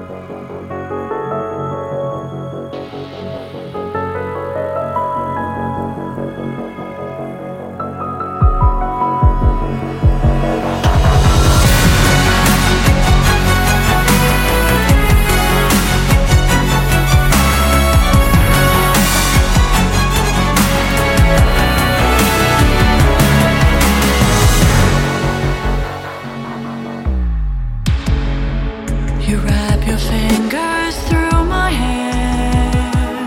You wrap your fingers through my hair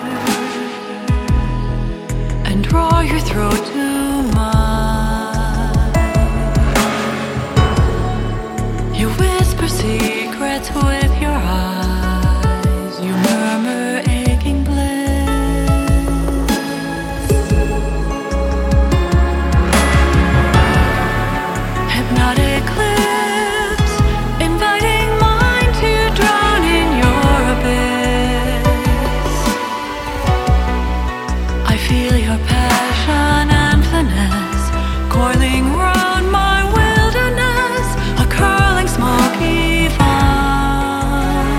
and draw your throat to mine. You whisper secrets with your eyes. You murmur aching bliss. Hypnotic lips inviting mine to drown in your abyss. I feel your passion and finesse coiling round my wilderness, a curling smoky vine.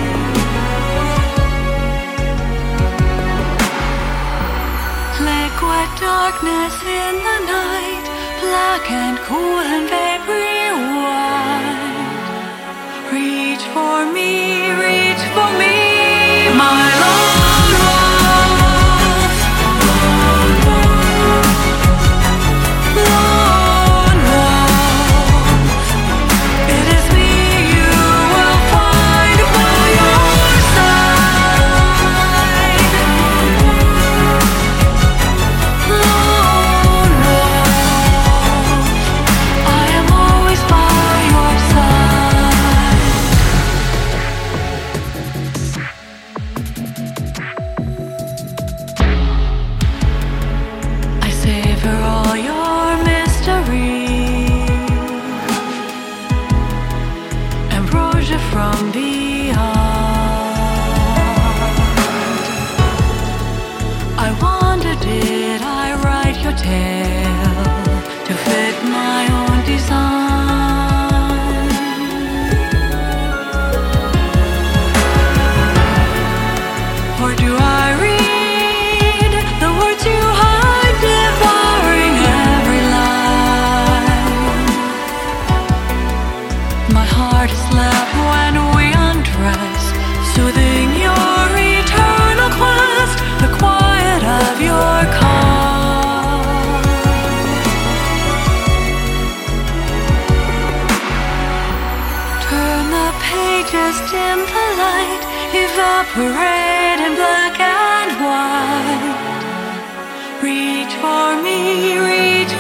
Liquid darkness in the night, black and cool and vapory white. Reach for me, my lone wolf, lone wolf, lone wolf. It is me you will find by your side. Lone wolf, I am always by your side. I savor all your mystery, ambrosia from beyond. I wonder, did I write your tale to fit my own design? Or do I read the words you hide, devouring every line? My heart is left when we undress, soothing your eternal quest, the quiet of your call. Turn the pages, dim the light, evaporate in black and white. Reach for me, reach